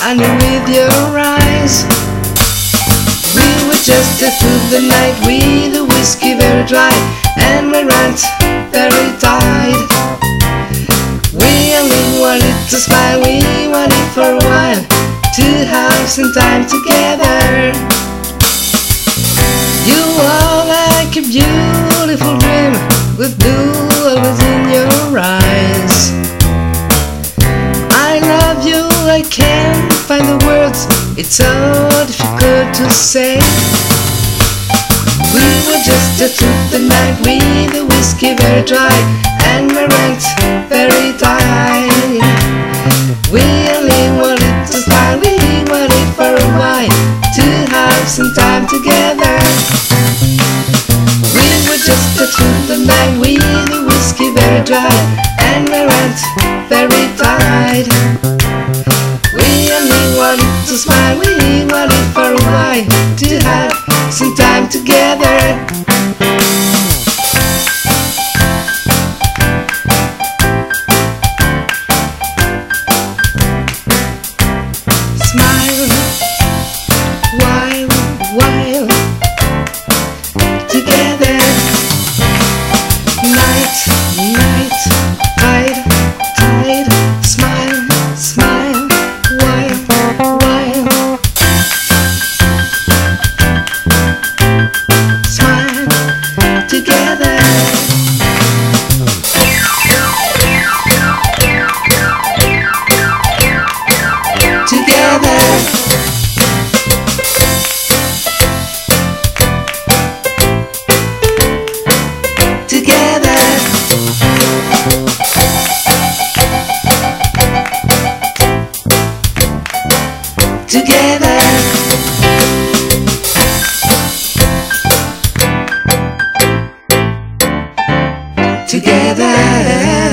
and with your eyes. We were just through the night with the whiskey very dry and my rant very tight. We only wanted to smile, we wanted for a while to have some time together. You are like a beautiful dream with blue always in your eyes. I love you, I can't find the words, it's so difficult to say. We were just through the night with the whiskey very dry and my rent very tight. We only wanted to smile, we wanted for a while to have some time together. We were just through the night with the whiskey very dry and my rent very tight. We only wanted to smile, we wanted for a while to have some time together. Smile, while together. Night, tide, smile, while smile together. Together. Together. Together. Together.